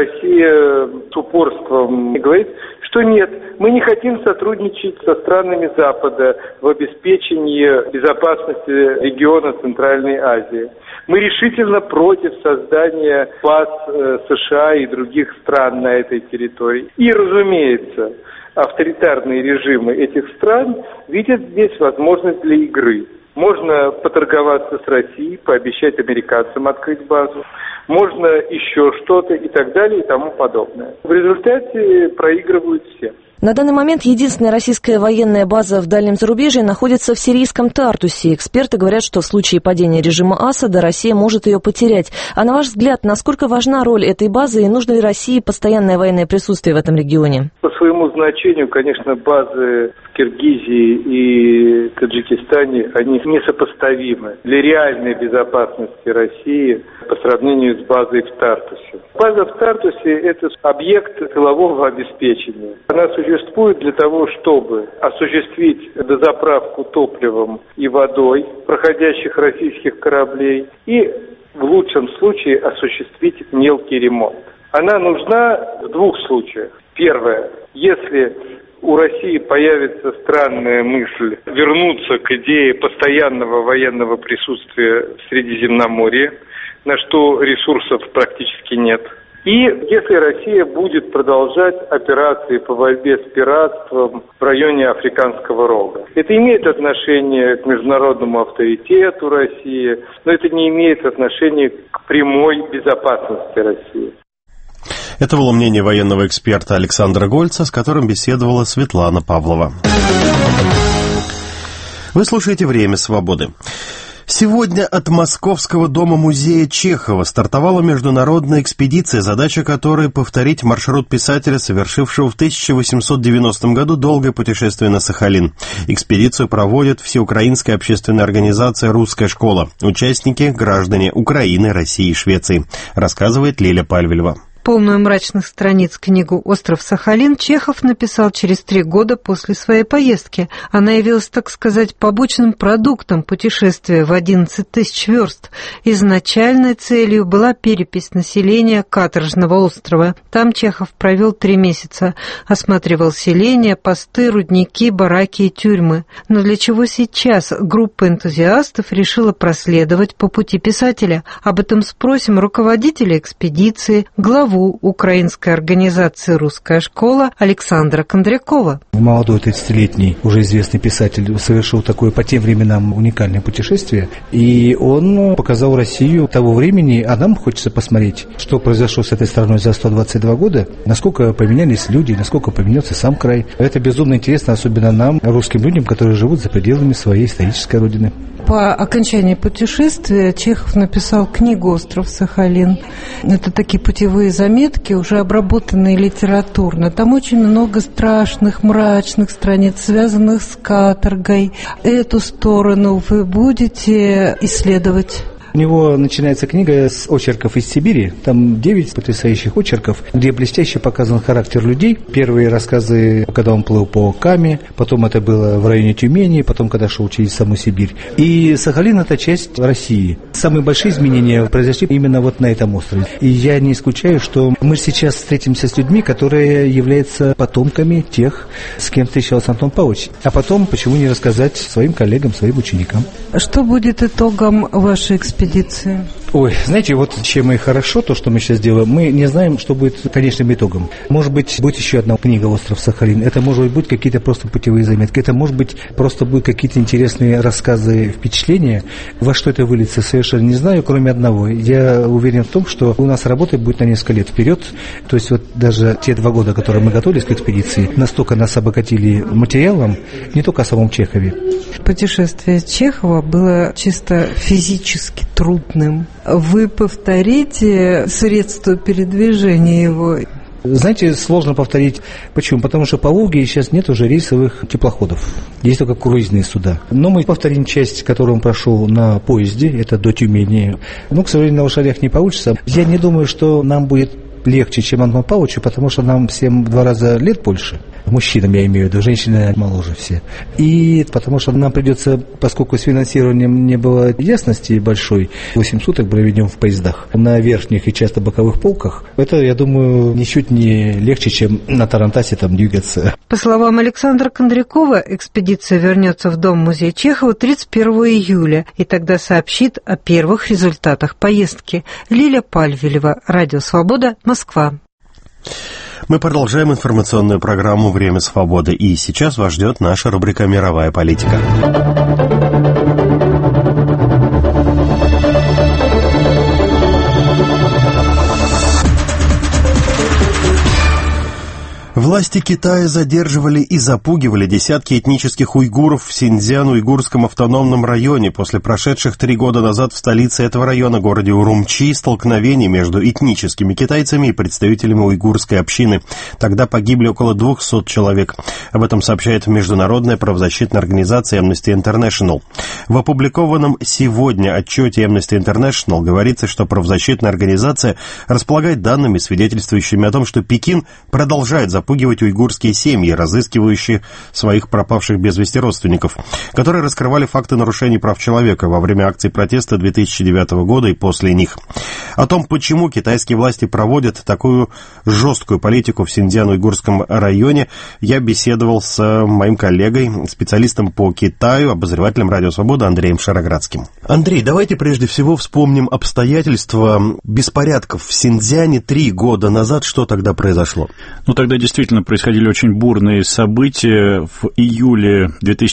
Россия с упорством говорит, что нет, мы не хотим сотрудничать со странами Запада в обеспечении безопасности региона Центральной Азии. Мы решительно против создания баз США и других стран на этой территории. И, разумеется, авторитарные режимы этих стран видят здесь возможность для игры. Можно поторговаться с Россией, пообещать американцам открыть базу. Можно еще что-то и так далее и тому подобное. В результате проигрывают все. На данный момент единственная российская военная база в дальнем зарубежье находится в сирийском Тартусе. Эксперты говорят, что в случае падения режима Асада Россия может ее потерять. А на ваш взгляд, насколько важна роль этой базы и нужно ли России постоянное военное присутствие в этом регионе? По своему значению, конечно, базы в Киргизии и Таджикистане, они несопоставимы для реальной безопасности России по сравнению с базой в Тартусе. База в Тартусе – это объект тылового обеспечения. Она существует для того, чтобы осуществить дозаправку топливом и водой проходящих российских кораблей и в лучшем случае осуществить мелкий ремонт. Она нужна в двух случаях. Первое, если у России появится странная мысль вернуться к идее постоянного военного присутствия в Средиземноморье, на что ресурсов практически нет. И если Россия будет продолжать операции по борьбе с пиратством в районе Африканского рога. Это имеет отношение к международному авторитету России, но это не имеет отношения к прямой безопасности России. Это было мнение военного эксперта Александра Гольца, с которым беседовала Светлана Павлова. Вы слушаете «Время свободы». Сегодня от Московского дома-музея Чехова стартовала международная экспедиция, задача которой — повторить маршрут писателя, совершившего в 1890 году долгое путешествие на Сахалин. Экспедицию проводит Всеукраинская общественная организация «Русская школа». Участники — граждане Украины, России и Швеции, рассказывает Лиля Пальвелева. Полную мрачных страниц книгу «Остров Сахалин» Чехов написал через 3 года после своей поездки. Она явилась, так сказать, побочным продуктом путешествия в 11 тысяч верст. Изначальной целью была перепись населения каторжного острова. Там Чехов провел 3 месяца. Осматривал селения, посты, рудники, бараки и тюрьмы. Но для чего сейчас группа энтузиастов решила проследовать по пути писателя? Об этом спросим руководителя экспедиции, главу украинской организации «Русская школа» Александра Кондрякова. Молодой 30-летний, уже известный писатель, совершил такое по тем временам уникальное путешествие. И он показал Россию того времени, а нам хочется посмотреть, что произошло с этой страной за 122 года, насколько поменялись люди, насколько поменялся сам край. Это безумно интересно, особенно нам, русским людям, которые живут за пределами своей исторической родины. По окончании путешествия Чехов написал книгу «Остров Сахалин». Это такие путевые заметки, уже обработанные литературно. Там очень много страшных, мрачных страниц, связанных с каторгой. Эту сторону вы будете исследовать? У него начинается книга с очерков из Сибири. Там 9 потрясающих очерков, где блестяще показан характер людей. Первые рассказы, когда он плыл по Каме, потом это было в районе Тюмени, потом, когда шел через саму Сибирь. И Сахалин – это часть России. Самые большие изменения произошли именно вот на этом острове. И я не исключаю, что мы сейчас встретимся с людьми, которые являются потомками тех, с кем встречался Антон Павлович. А потом, почему не рассказать своим коллегам, своим ученикам. Что будет итогом вашей экспедиции? Ой, знаете, вот чем и хорошо то, что мы сейчас делаем, мы не знаем, что будет конечным итогом. Может быть, будет еще одна книга «Остров Сахалин». Это может быть какие-то просто путевые заметки. Это может быть просто будут какие-то интересные рассказы, впечатления. Во что это выльется, совершенно не знаю, кроме одного. Я уверен в том, что у нас работа будет на несколько лет вперед. То есть вот даже те 2 года, которые мы готовились к экспедиции, настолько нас обогатили материалом, не только о самом Чехове. Путешествие Чехова было чисто физически трудным. Вы повторите средства передвижения его? Знаете, сложно повторить. Почему? Потому что по Волге сейчас нет уже рейсовых теплоходов. Есть только круизные суда. Но мы повторим часть, которую он прошел на поезде, это до Тюмени. Но, к сожалению, на лошадях не получится. Я не думаю, что нам будет легче, чем Антону Павловичу, потому что нам всем в 2 раза лет больше. Мужчинам, я имею в виду, женщины моложе все. И потому что нам придется, поскольку с финансированием не было ясности большой, 8 суток проведем в поездах на верхних и часто боковых полках. Это, я думаю, ничуть не легче, чем на тарантасе там двигаться. По словам Александра Кондрякова, экспедиция вернется в Дом-музей Чехова 31 июля и тогда сообщит о первых результатах поездки. Лиля Пальвелева, Радио Свобода, Москва. Мы продолжаем информационную программу «Время свободы», и сейчас вас ждет наша рубрика «Мировая политика». Власти Китая задерживали и запугивали десятки этнических уйгуров в Синьцзян-Уйгурском автономном районе после прошедших 3 года назад в столице этого района, городе Урумчи, столкновений между этническими китайцами и представителями уйгурской общины. Тогда погибли около 200 человек. Об этом сообщает международная правозащитная организация Amnesty International. В опубликованном сегодня отчете Amnesty International говорится, что правозащитная организация располагает данными, свидетельствующими о том, что Пекин продолжает запугивать запугивать уйгурские семьи, разыскивающие своих пропавших без вести родственников, которые раскрывали факты нарушений прав человека во время акций протеста 2009 года и после них. О том, почему китайские власти проводят такую жесткую политику в Синьцзян-Уйгурском районе, я беседовал с моим коллегой, специалистом по Китаю, обозревателем «Радио Свобода» Андреем Шароградским. Андрей, давайте прежде всего вспомним обстоятельства беспорядков в Синьцзяне 3 года назад. Что тогда произошло? Ну, тогда действительно происходили очень бурные события. В июле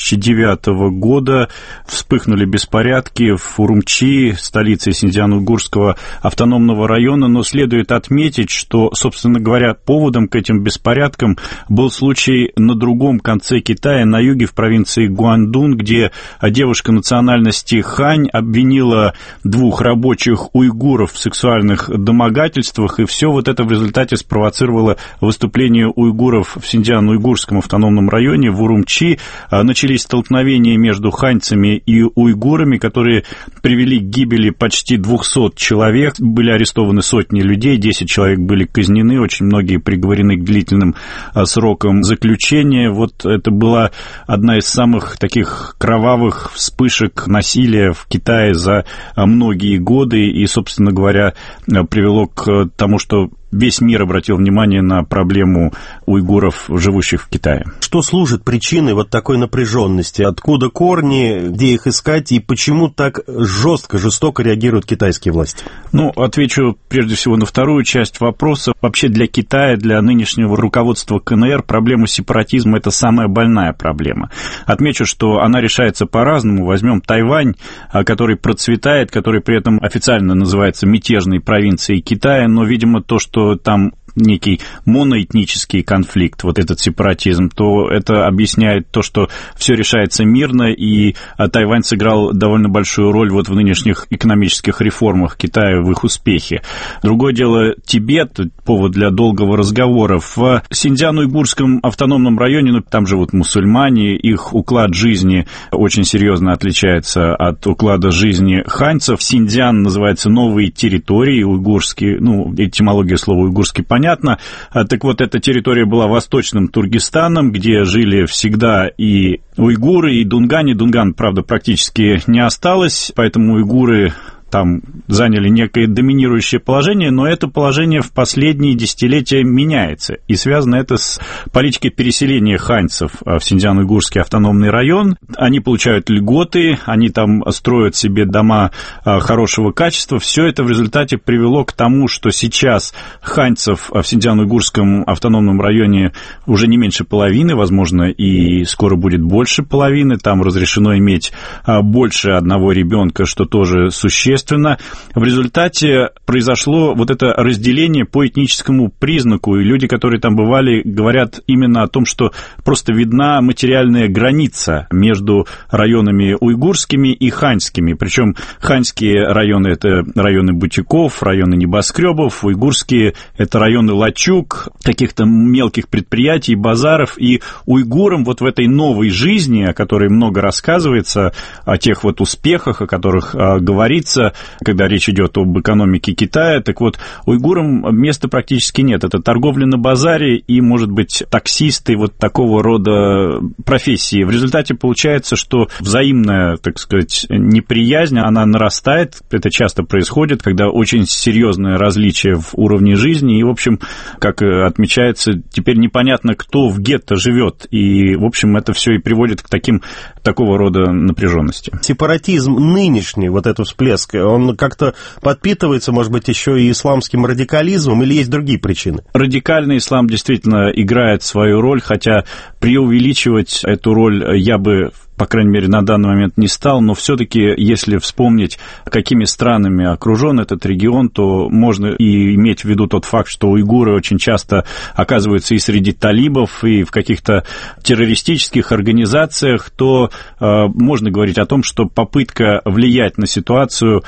2009 года вспыхнули беспорядки в Урумчи, столице Синьцзян-Уйгурского автономного района, но следует отметить, что, собственно говоря, поводом к этим беспорядкам был случай на другом конце Китая, на юге, в провинции Гуандун, где девушка национальности хань обвинила 2 рабочих уйгуров в сексуальных домогательствах, и все вот это в результате спровоцировало выступление уйгуров в Синьцзян-Уйгурском автономном районе, в Урумчи. Начались столкновения между ханьцами и уйгурами, которые привели к гибели почти 200 человек. Были арестованы сотни людей, 10 человек были казнены, очень многие приговорены к длительным срокам заключения. Вот это была одна из самых таких кровавых вспышек насилия в Китае за многие годы и, собственно говоря, привело к тому, что весь мир обратил внимание на проблему уйгуров, живущих в Китае. Что служит причиной вот такой напряженности? Откуда корни, где их искать и почему так жестоко реагируют китайские власти? Ну, отвечу прежде всего на вторую часть вопроса. Вообще для Китая, для нынешнего руководства КНР проблема сепаратизма – это самая больная проблема. Отмечу, что она решается по-разному. Возьмем Тайвань, который процветает, который при этом официально называется мятежной провинцией Китая, но, видимо, то, что там некий моноэтнический конфликт, вот этот сепаратизм, то это объясняет то, что все решается мирно, и Тайвань сыграл довольно большую роль вот в нынешних экономических реформах Китая, в их успехе. Другое дело Тибет, повод для долгого разговора. В Синьцзян-Уйгурском автономном районе, ну, там живут мусульмане, их уклад жизни очень серьезно отличается от уклада жизни ханьцев. Синьцзян называется новые территории, уйгурские, ну, этимология слова уйгурский понятна. Так вот, эта территория была восточным Туркестаном, где жили всегда и уйгуры, и дунгане. Дунган, правда, практически не осталось, поэтому уйгуры там заняли некое доминирующее положение, но это положение в последние десятилетия меняется. И связано это с политикой переселения ханьцев в Синьцзян-Уйгурский автономный район. Они получают льготы, они там строят себе дома хорошего качества. Все это в результате привело к тому, что сейчас ханьцев в Синьцзян-Уйгурском автономном районе уже не меньше половины, возможно, и скоро будет больше половины. Там разрешено иметь больше одного ребенка, что тоже существенно. В результате произошло вот это разделение по этническому признаку, и люди, которые там бывали, говорят именно о том, что просто видна материальная граница между районами уйгурскими и ханьскими. Причем ханьские районы – это районы бутиков, районы небоскребов, уйгурские – это районы лачуг, каких-то мелких предприятий, базаров. И уйгурам вот в этой новой жизни, о которой много рассказывается, о тех вот успехах, о которых говорится, когда речь идет об экономике Китая, так вот, уйгурам места практически нет. Это торговля на базаре и, может быть, таксисты, вот такого рода профессии. В результате получается, что взаимная, так сказать, неприязнь, она нарастает. Это часто происходит, когда очень серьезное различие в уровне жизни. И, в общем, как отмечается, теперь непонятно, кто в гетто живет. И, в общем, это все и приводит к такого рода напряженности. Сепаратизм нынешний, вот этот всплеск, он как-то подпитывается, может быть, еще и исламским радикализмом, или есть другие причины? Радикальный ислам действительно играет свою роль, хотя преувеличивать эту роль я бы, по крайней мере, на данный момент не стал, но все-таки, если вспомнить, какими странами окружен этот регион, то можно и иметь в виду тот факт, что уйгуры очень часто оказываются и среди талибов, и в каких-то террористических организациях, то можно говорить о том, что попытка влиять на ситуацию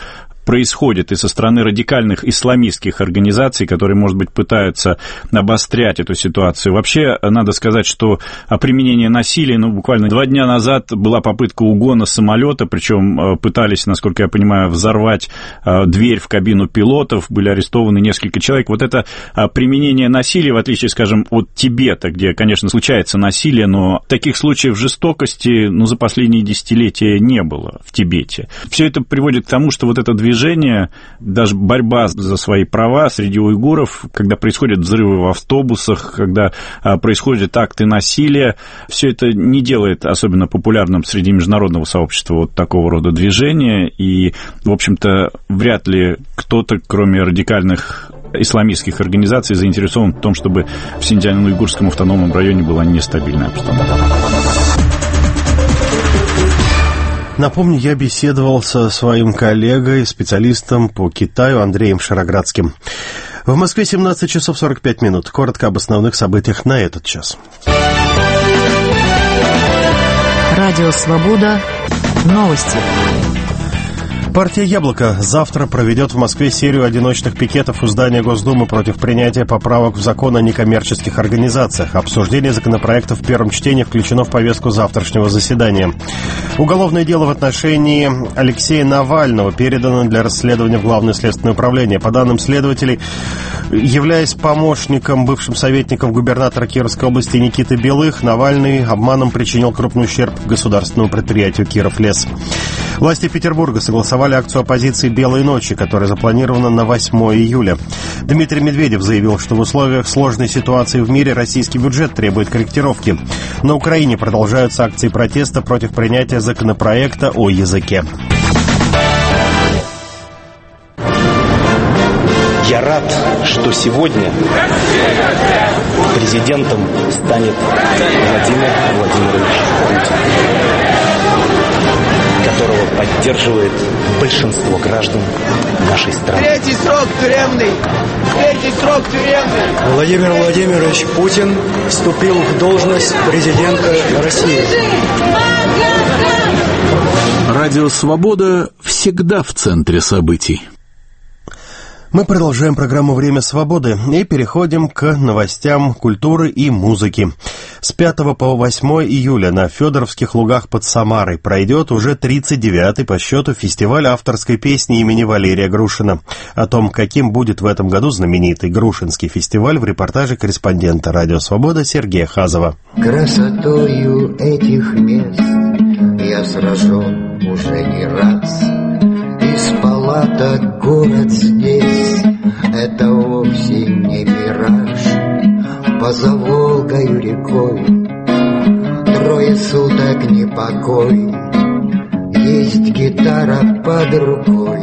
происходит и со стороны радикальных исламистских организаций, которые, может быть, пытаются обострять эту ситуацию. Вообще, надо сказать, что применение насилия, буквально 2 дня назад была попытка угона самолета, причем пытались, насколько я понимаю, взорвать дверь в кабину пилотов, были арестованы несколько человек. Вот это применение насилия, в отличие, скажем, от Тибета, где, конечно, случается насилие, но таких случаев жестокости, за последние десятилетия не было в Тибете. Все это приводит к тому, что вот это движение, даже борьба за свои права среди уйгуров, когда происходят взрывы в автобусах, когда происходят акты насилия, все это не делает особенно популярным среди международного сообщества вот такого рода движения, и, в общем-то, вряд ли кто-то, кроме радикальных исламистских организаций, заинтересован в том, чтобы в Синьцзян-Уйгурском автономном районе была нестабильная обстановка. Напомню, я беседовал со своим коллегой, специалистом по Китаю Андреем Шароградским. В Москве 17 часов 45 минут. Коротко об основных событиях на этот час. Радио «Свобода». Новости. Партия «Яблоко» завтра проведет в Москве серию одиночных пикетов у здания Госдумы против принятия поправок в закон о некоммерческих организациях. Обсуждение законопроекта в первом чтении включено в повестку завтрашнего заседания. Уголовное дело в отношении Алексея Навального передано для расследования в Главное следственное управление. По данным следователей, являясь помощником бывшим советником губернатора Кировской области Никиты Белых, Навальный обманом причинил крупный ущерб государственному предприятию «Кировлес». Власти Петербурга согласовали акцию оппозиции «Белой ночи», которая запланирована на 8 июля. Дмитрий Медведев заявил, что в условиях сложной ситуации в мире российский бюджет требует корректировки. На Украине продолжаются акции протеста против принятия законопроекта о языке. Я рад, что сегодня президентом станет Владимир Владимирович Путин, которого поддерживает большинство граждан нашей страны. Третий срок тюремный! Владимир Владимирович Путин вступил в должность президента России. Радио «Свобода» всегда в центре событий. Мы продолжаем программу «Время свободы» и переходим к новостям культуры и музыки. С 5 по 8 июля на Федоровских лугах под Самарой пройдет уже 39-й по счету фестиваль авторской песни имени Валерия Грушина. О том, каким будет в этом году знаменитый Грушинский фестиваль, в репортаже корреспондента «Радио Свобода» Сергея Хазова. Красотою этих мест я сражен уже не раз. Из палаток город здесь — это вовсе не мираж. Поза Волгою рекой 3 суток непокой. Есть гитара под рукой.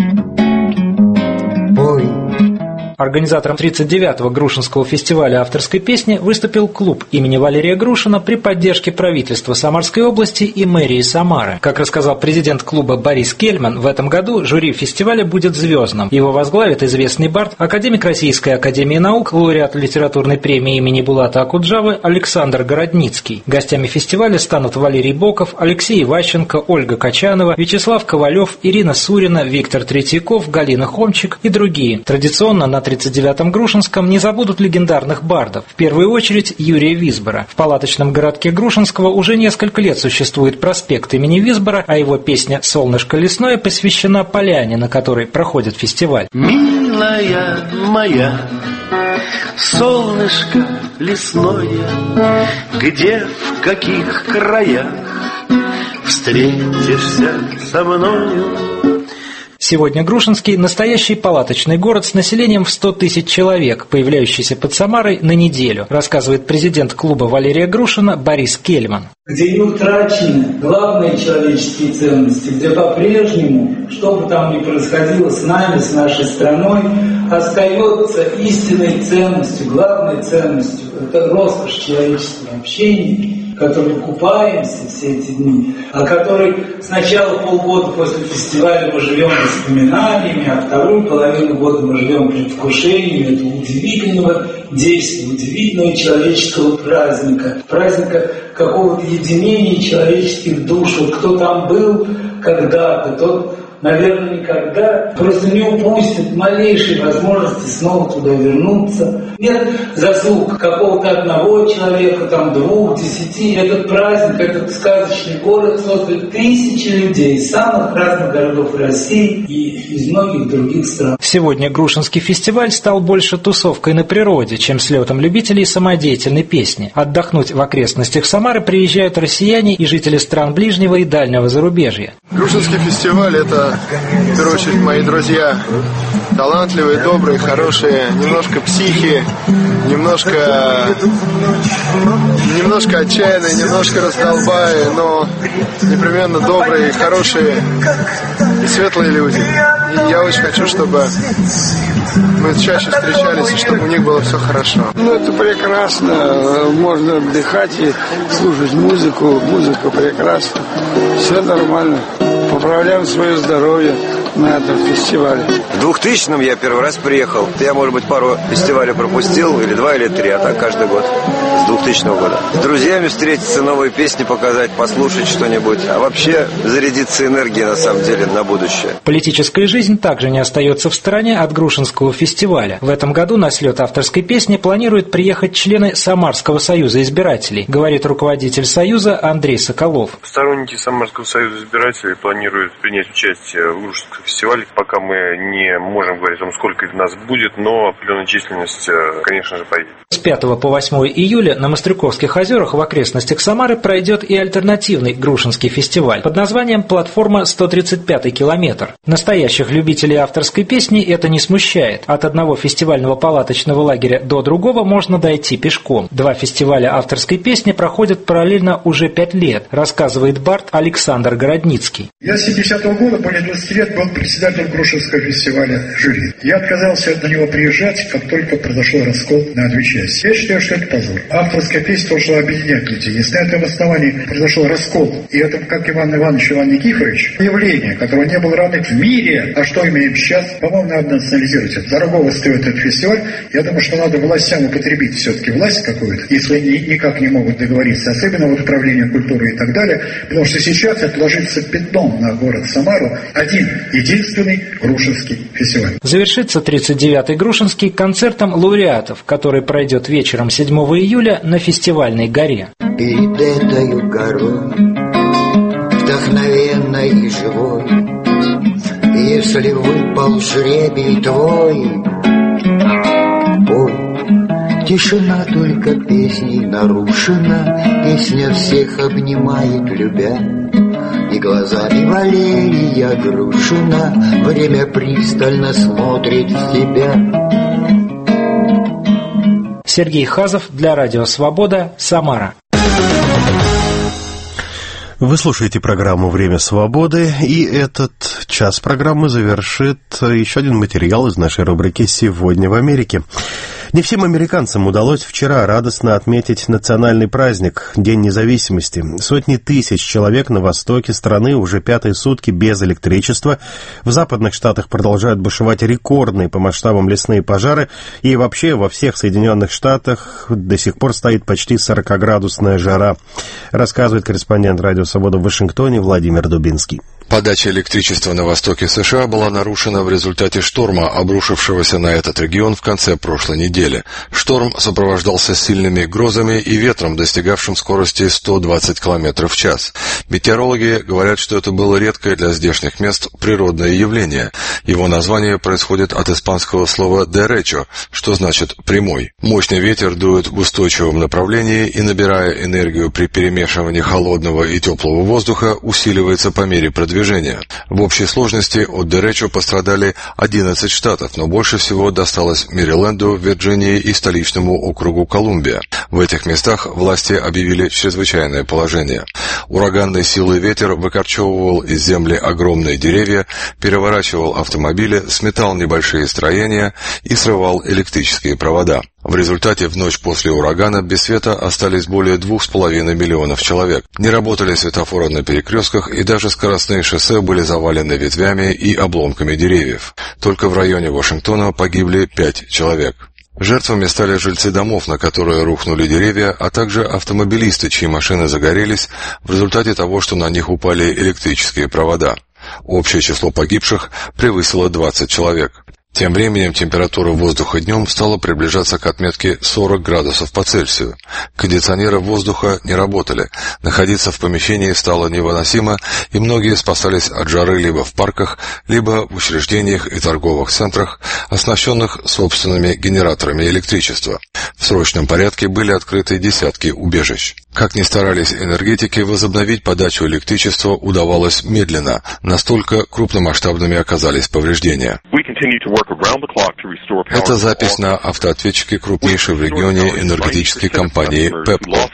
Пой. Организатором 39-го Грушинского фестиваля авторской песни выступил клуб имени Валерия Грушина при поддержке правительства Самарской области и мэрии Самары. Как рассказал президент клуба Борис Кельман, в этом году жюри фестиваля будет звездным. Его возглавит известный бард, академик Российской академии наук, лауреат литературной премии имени Булата Акуджавы Александр Городницкий. Гостями фестиваля станут Валерий Боков, Алексей Иващенко, Ольга Качанова, Вячеслав Ковалев, Ирина Сурина, Виктор Третьяков, Галина Хомчик и другие. Традиционно на 39-м Грушинском не забудут легендарных бардов. В первую очередь Юрия Висбора. В палаточном городке Грушинского уже несколько лет существует проспект имени Висбора, а его песня «Солнышко лесное» посвящена поляне, на которой проходит фестиваль. Милая моя, солнышко лесное, где, в каких краях встретишься со мною? Сегодня Грушинский – настоящий палаточный город с населением в 100 тысяч человек, появляющийся под Самарой на неделю, рассказывает президент клуба Валерия Грушина Борис Кельман. Где не утрачены главные человеческие ценности, где по-прежнему, что бы там ни происходило с нами, с нашей страной, остается истинной ценностью, главной ценностью. Это роскошь человеческого общения, в которой купаемся все эти дни, о которой сначала полгода после фестиваля мы живем воспоминаниями, а вторую половину года мы живем предвкушением этого удивительного действия, удивительного человеческого праздника, праздника какого-то единения человеческих душ. Вот кто там был когда-то, тот наверное, никогда просто не упустит малейшей возможности снова туда вернуться. Нет заслуг какого-то одного человека, там 2, 10. Этот праздник, этот сказочный город создали тысячи людей из самых разных городов России и из многих других стран. Сегодня Грушинский фестиваль стал больше тусовкой на природе, чем слетом любителей самодеятельной песни. Отдохнуть в окрестностях Самары приезжают россияне и жители стран ближнего и дальнего зарубежья. Грушинский фестиваль – это, в первую очередь, мои друзья. Талантливые, добрые, хорошие, немножко психи, немножко отчаянные, немножко раздолбаи, но непременно добрые, хорошие и светлые люди. И я очень хочу, чтобы мы чаще встречались, и чтобы у них было все хорошо. Ну, это прекрасно. Можно отдыхать и слушать музыку. Музыка прекрасна. Все нормально. Поправляем свое здоровье на этом фестивале. В 2000-м я первый раз приехал. Я, может быть, пару фестивалей пропустил, или 2, или 3, а так каждый год. С 2000 года. С друзьями встретиться, новые песни показать, послушать что-нибудь. А вообще зарядиться энергией, на самом деле, на будущее. Политическая жизнь также не остается в стороне от Грушинского фестиваля. В этом году на слет авторской песни планируют приехать члены Самарского союза избирателей, говорит руководитель союза Андрей Соколов. Сторонники Самарского союза избирателей планируют принять участие в Грушинском фестивале. Пока мы не можем говорить о том, сколько нас будет, но определенная численность, конечно же, поедет. С 5 по 8 июля на Мастрюковских озерах в окрестностях Самары пройдет и альтернативный Грушинский фестиваль под названием «Платформа 135-й километр». Настоящих любителей авторской песни это не смущает. От одного фестивального палаточного лагеря до другого можно дойти пешком. 2 фестиваля авторской песни проходят параллельно уже 5 лет, рассказывает бард Александр Городницкий. Я с 70-го года, более 20 лет, был председателем Грушинского фестиваля жюри. Я отказался на него приезжать, как только произошел раскол на 2 части. Я считаю, что это позор. Авторская песня должна объединять людей. Если на этом основании произошел раскол, и это, как Иван Иванович Иван Никифорович, явление, которого не было равных в мире, а что имеем сейчас, по-моему, надо национализировать это. Дорогого стоит этот фестиваль. Я думаю, что надо властям употребить все-таки власть какую-то, если они никак не могут договориться, особенно вот управление культурой и так далее, потому что сейчас это ложится пятном на город Самару. Один, единственный Грушинский фестиваль. Завершится 39-й Грушинский концертом лауреатов, который пройдет вечером 7 июля на фестивальной горе. Перед этой горой, вдохновенной и живой, если выпал жребий твой, ой, тишина только песней нарушена, песня всех обнимает, любя. И глазами Валерия Грушина время пристально смотрит в тебя. Сергей Хазов для Радио Свобода, Самара. Вы слушаете программу «Время свободы», и этот час программы завершит еще один материал из нашей рубрики «Сегодня в Америке». Не всем американцам удалось вчера радостно отметить национальный праздник – День независимости. Сотни тысяч человек на востоке страны уже 5-е сутки без электричества. В западных штатах продолжают бушевать рекордные по масштабам лесные пожары. И вообще во всех Соединенных Штатах до сих пор стоит почти 40-градусная жара, рассказывает корреспондент «Радио Свобода» в Вашингтоне Владимир Дубинский. Подача электричества на востоке США была нарушена в результате шторма, обрушившегося на этот регион в конце прошлой недели. Шторм сопровождался сильными грозами и ветром, достигавшим скорости 120 км в час. Метеорологи говорят, что это было редкое для здешних мест природное явление. Его название происходит от испанского слова «derecho», что значит «прямой». Мощный ветер дует в устойчивом направлении и, набирая энергию при перемешивании холодного и теплого воздуха, усиливается по мере продвижения. В общей сложности от Деречо пострадали 11 штатов, но больше всего досталось Мэриленду, Вирджинии и столичному округу Колумбия. В этих местах власти объявили чрезвычайное положение. Ураганной силы ветер выкорчевывал из земли огромные деревья, переворачивал автомобили, сметал небольшие строения и срывал электрические провода. В результате в ночь после урагана без света остались более 2,5 миллионов человек. Не работали светофоры на перекрестках, и даже скоростные шоссе были завалены ветвями и обломками деревьев. Только в районе Вашингтона погибли 5 человек. Жертвами стали жильцы домов, на которые рухнули деревья, а также автомобилисты, чьи машины загорелись в результате того, что на них упали электрические провода. Общее число погибших превысило 20 человек. Тем временем температура воздуха днем стала приближаться к отметке 40 градусов по Цельсию. Кондиционеры воздуха не работали, находиться в помещении стало невыносимо, и многие спасались от жары либо в парках, либо в учреждениях и торговых центрах, оснащенных собственными генераторами электричества. В срочном порядке были открыты десятки убежищ. Как ни старались энергетики, возобновить подачу электричества удавалось медленно, настолько крупномасштабными оказались повреждения. Это запись на автоответчике крупнейшей в регионе энергетической компании ПЭПКО.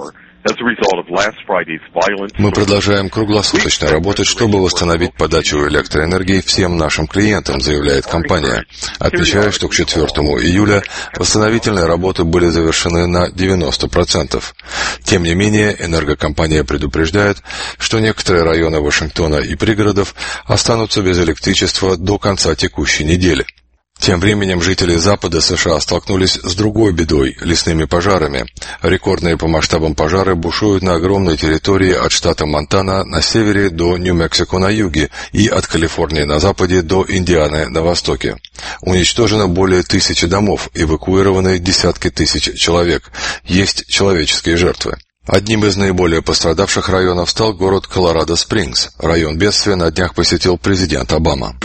Мы продолжаем круглосуточно работать, чтобы восстановить подачу электроэнергии всем нашим клиентам, заявляет компания, отмечая, что к 4 июля восстановительные работы были завершены на 90%. Тем не менее, энергокомпания предупреждает, что некоторые районы Вашингтона и пригородов останутся без электричества до конца текущей недели. Тем временем жители Запада США столкнулись с другой бедой – лесными пожарами. Рекордные по масштабам пожары бушуют на огромной территории от штата Монтана на севере до Нью-Мексико на юге и от Калифорнии на западе до Индианы на востоке. Уничтожено более 1000 домов, эвакуированы десятки тысяч человек. Есть человеческие жертвы. Одним из наиболее пострадавших районов стал город Колорадо-Спрингс. Район бедствия на днях посетил президент Обама.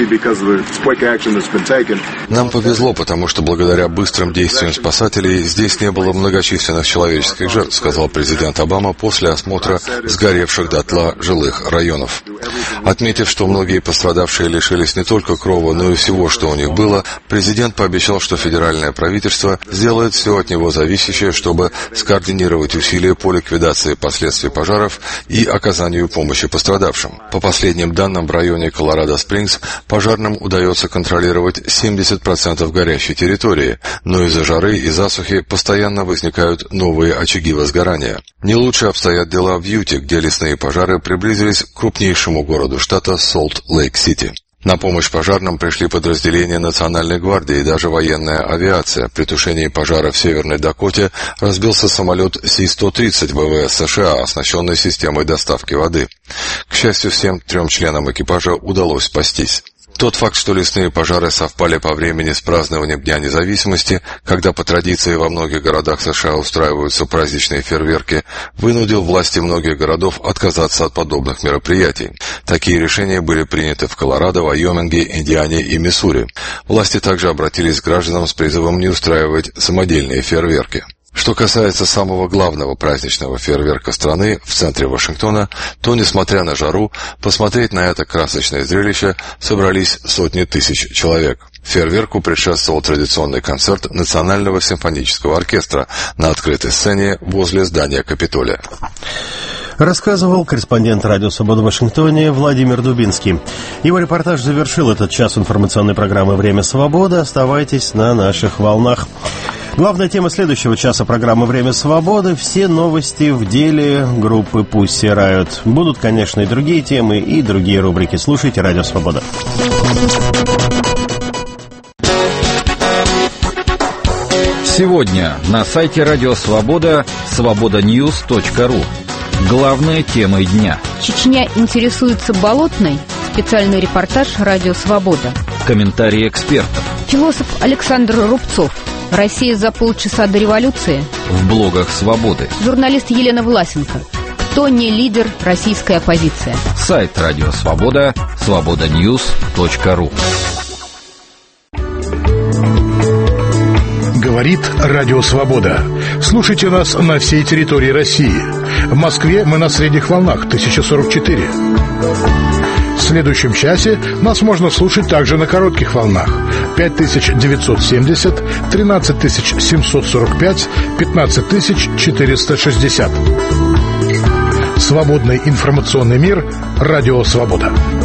Нам повезло, потому что благодаря быстрым действиям спасателей здесь не было многочисленных человеческих жертв, сказал президент Обама после осмотра сгоревших дотла жилых районов. Отметив, что многие пострадавшие лишились не только крова, но и всего, что у них было, президент пообещал, что федеральное правительство сделает все от него зависящее, чтобы скоординировать усилия по ликвидации последствий пожаров и оказанию помощи пострадавшим. По последним данным, в районе Колорадо-Спрингс пожарным удается контролировать 70% горящей территории, но из-за жары и засухи постоянно возникают новые очаги возгорания. Не лучше обстоят дела в Юте, где лесные пожары приблизились к крупнейшему городу штата Солт-Лейк-Сити. На помощь пожарным пришли подразделения Национальной гвардии и даже военная авиация. При тушении пожара в Северной Дакоте разбился самолет Си-130 ВВС США, оснащенный системой доставки воды. К счастью, всем 3 членам экипажа удалось спастись. Тот факт, что лесные пожары совпали по времени с празднованием Дня независимости, когда по традиции во многих городах США устраиваются праздничные фейерверки, вынудил власти многих городов отказаться от подобных мероприятий. Такие решения были приняты в Колорадо, Вайоминге, Индиане и Миссури. Власти также обратились к гражданам с призывом не устраивать самодельные фейерверки. Что касается самого главного праздничного фейерверка страны в центре Вашингтона, то, несмотря на жару, посмотреть на это красочное зрелище собрались сотни тысяч человек. Фейерверку предшествовал традиционный концерт Национального симфонического оркестра на открытой сцене возле здания Капитолия. Рассказывал корреспондент «Радио Свобода» в Вашингтоне Владимир Дубинский. Его репортаж завершил этот час информационной программы «Время свободы». Оставайтесь на наших волнах. Главная тема следующего часа программы «Время свободы» — все новости в деле группы Pussy Riot. Будут, конечно, и другие темы, и другие рубрики. Слушайте «Радио Свобода». Сегодня на сайте «Радио Свобода» свободаньюз.ру. Главные темы дня. Чечня интересуется Болотной. Специальный репортаж «Радио Свобода». Комментарии экспертов. Философ Александр Рубцов. Россия за полчаса до революции. В блогах «Свободы». Журналист Елена Власенко. Кто не лидер российской оппозиции? Сайт «Радио Свобода» свободаньюз.ру. Говорит Радио Свобода. Слушайте нас на всей территории России. В Москве мы на средних волнах 1044. В следующем часе нас можно слушать также на коротких волнах 5970, 13745, 15460. Свободный информационный мир. Радио Свобода.